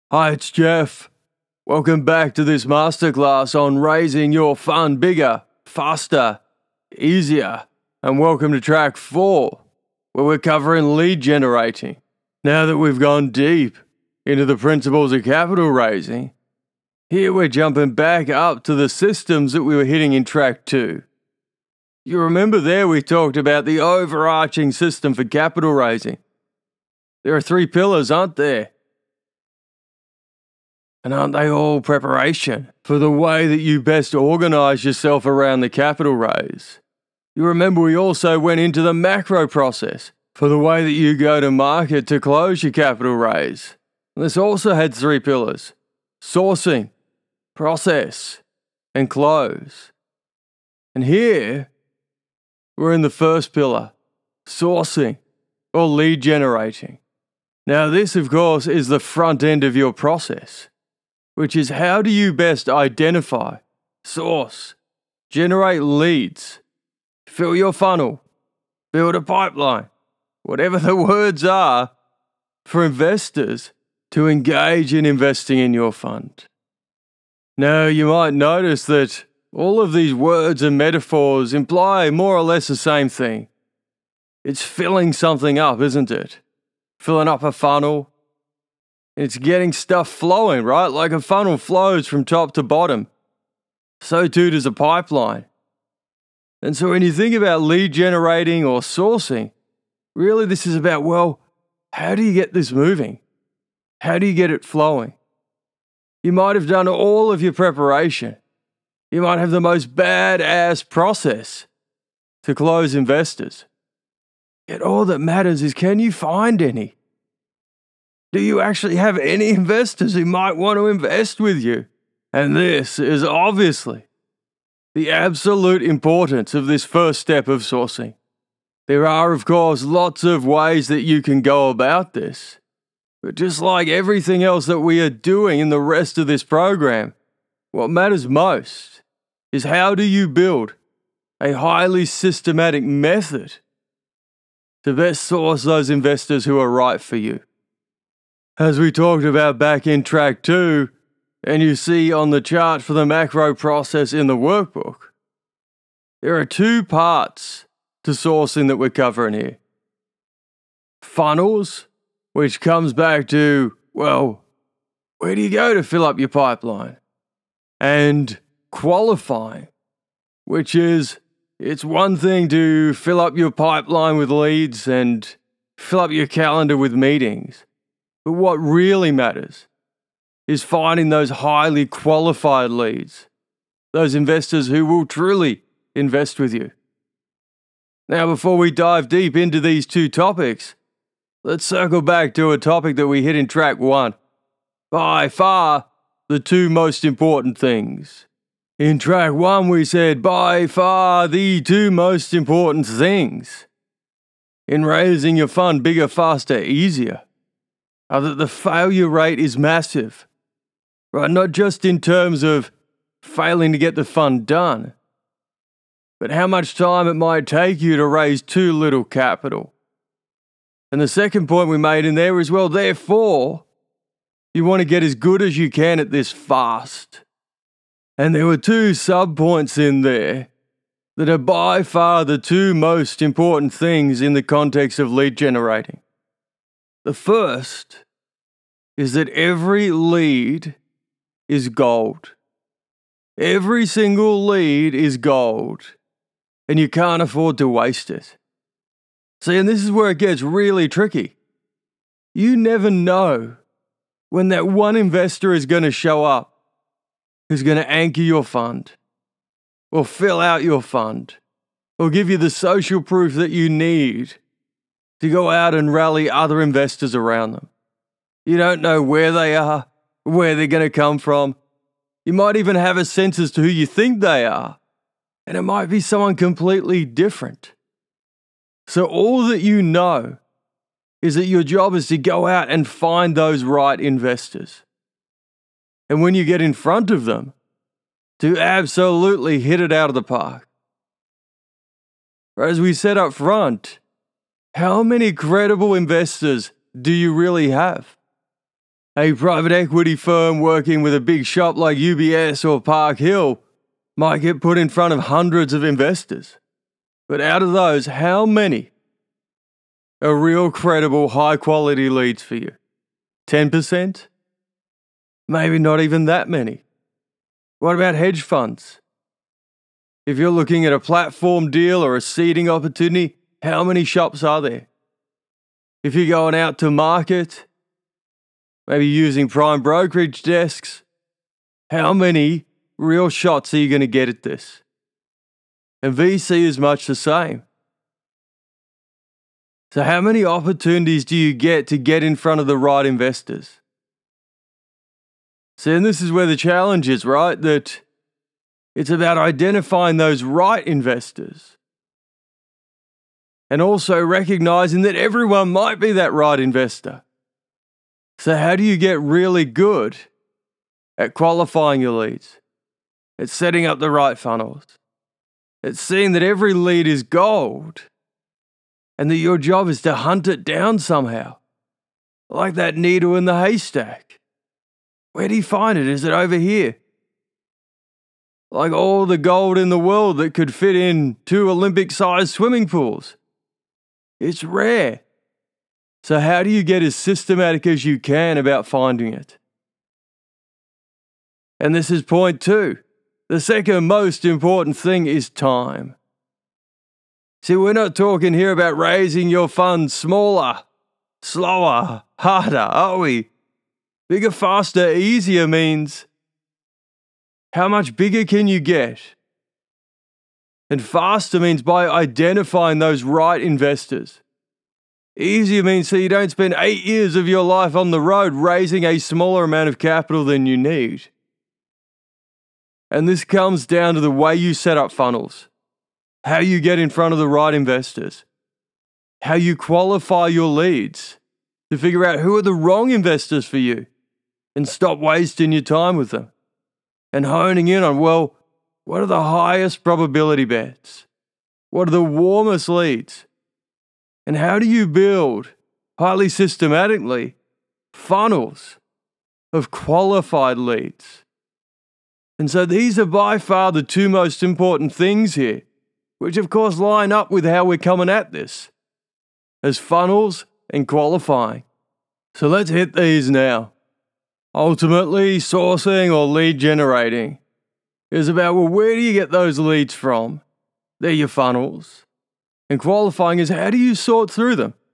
Hi, it's Jeff. Welcome back to this masterclass on raising your fund bigger, faster, easier. And welcome to track 4, where we're covering lead generating. Now that we've gone deep into the principles of capital raising, here we're jumping back up to the systems that we were hitting in track 2. You remember there we talked about the overarching system for capital raising. There are 3 pillars, aren't there? And aren't they all preparation for the way that you best organize yourself around the capital raise? You remember we also went into the macro process for the way that you go to market to close your capital raise. And this also had 3 pillars: sourcing, process, and close. And here, we're in the first pillar, sourcing, or lead generating. Now this, of course, is the front end of your process, which is how do you best identify, source, generate leads, fill your funnel, build a pipeline, whatever the words are, for investors to engage in investing in your fund. Now, you might notice that all of these words and metaphors imply more or less the same thing. It's filling something up, isn't it? Filling up a funnel. It's getting stuff flowing, right? Like a funnel flows from top to bottom. So too does a pipeline. And so when you think about lead generating or sourcing, really this is about, well, how do you get this moving? How do you get it flowing? You might have done all of your preparation. You might have the most badass process to close investors. Yet all that matters is, can you find any? Do you actually have any investors who might want to invest with you? And this is obviously the absolute importance of this first step of sourcing. There are, of course, lots of ways that you can go about this. But just like everything else that we are doing in the rest of this program, what matters most is how do you build a highly systematic method to best source those investors who are right for you. As we talked about back in track 2, and you see on the chart for the macro process in the workbook, there are 2 parts to sourcing that we're covering here. Funnels, which comes back to, well, where do you go to fill up your pipeline? And qualifying, which is, it's one thing to fill up your pipeline with leads and fill up your calendar with meetings. But what really matters is finding those highly qualified leads, those investors who will truly invest with you. Now, before we dive deep into these 2 topics, let's circle back to a topic that we hit in track 1. By far, the 2 most important things. In track 1, we said by far the 2 most important things in raising your fund bigger, faster, easier are that the failure rate is massive, right? Not just in terms of failing to get the fund done, but how much time it might take you to raise too little capital. And the second point we made in there is, well, therefore, you want to get as good as you can at this fast. And there were 2 sub-points in there that are by far the 2 most important things in the context of lead generating. The first is that every lead is gold. Every single lead is gold, and you can't afford to waste it. See, and this is where it gets really tricky. You never know when that one investor is going to show up who's going to anchor your fund, or fill out your fund, or give you the social proof that you need to go out and rally other investors around them. You don't know where they are, where they're going to come from. You might even have a sense as to who you think they are, and it might be someone completely different. So all that you know is that your job is to go out and find those right investors. And when you get in front of them, to absolutely hit it out of the park. As we said up front, how many credible investors do you really have? A private equity firm working with a big shop like UBS or Park Hill might get put in front of hundreds of investors. But out of those, how many are real credible, high-quality leads for you? 10%? Maybe not even that many. What about hedge funds? If you're looking at a platform deal or a seeding opportunity, how many shops are there? If you're going out to market, maybe using prime brokerage desks, how many real shots are you going to get at this? And VC is much the same. So how many opportunities do you get to get in front of the right investors? See, and this is where the challenge is, right? That it's about identifying those right investors and also recognizing that everyone might be that right investor. So how do you get really good at qualifying your leads? It's setting up the right funnels. It's seeing that every lead is gold and that your job is to hunt it down somehow, like that needle in the haystack. Where do you find it? Is it over here? Like all the gold in the world that could fit in 2 Olympic-sized swimming pools. It's rare. So how do you get as systematic as you can about finding it? And this is point 2. The second most important thing is time. See, we're not talking here about raising your funds smaller, slower, harder, are we? Bigger, faster, easier means how much bigger can you get? And faster means by identifying those right investors. Easier means so you don't spend 8 years of your life on the road raising a smaller amount of capital than you need. And this comes down to the way you set up funnels, how you get in front of the right investors, how you qualify your leads to figure out who are the wrong investors for you and stop wasting your time with them and honing in on, well, what are the highest probability bets? What are the warmest leads? And how do you build, highly systematically, funnels of qualified leads? And so these are by far the 2 most important things here, which of course line up with how we're coming at this, as funnels and qualifying. So let's hit these now. Ultimately, sourcing or lead generating is about, well, where do you get those leads from? They're your funnels. And qualifying is, how do you sort through them?